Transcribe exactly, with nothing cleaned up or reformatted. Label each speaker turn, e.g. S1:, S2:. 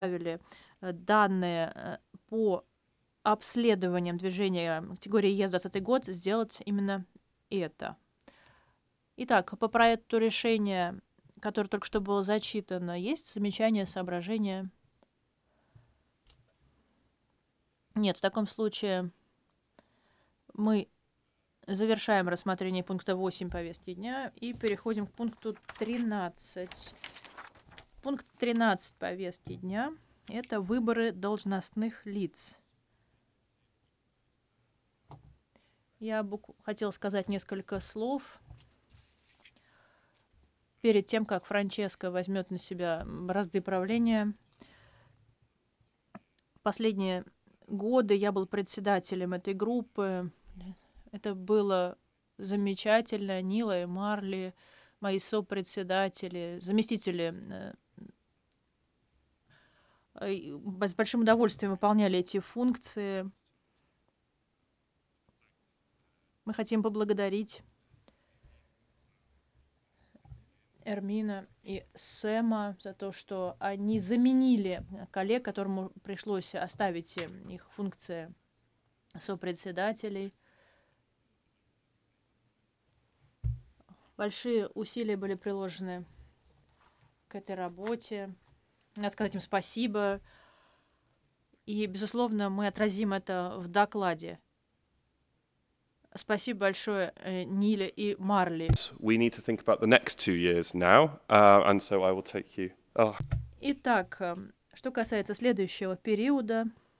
S1: э, данные э, по обследованиям движения категории Е за двадцатый год, сделать именно это. Итак, по проекту решения, которое только что было зачитано, есть замечания, соображения? Нет, в таком случае мы завершаем рассмотрение пункта восемь повестки дня и переходим к пункту тринадцать. Пункт тринадцать повестки дня — это выборы должностных лиц. Я бы хотела сказать несколько слов перед тем, как Франческа возьмет на себя бразды правления. Последние годы я был председателем этой группы. Это было замечательно. Нила и Марли, мои сопредседатели, заместители, э, с большим удовольствием выполняли эти функции. Мы хотим поблагодарить Эрмина и Сэма за то, что они заменили коллег, которому пришлось оставить их функции сопредседателей. Большие усилия были приложены к этой работе. Надо сказать им спасибо. И, безусловно, мы отразим это в докладе. Спасибо большое, Ниле и Марли.
S2: We need to think about the next two years now, uh, and so I will take you. Oh.
S1: Итак, что касается следующего периода,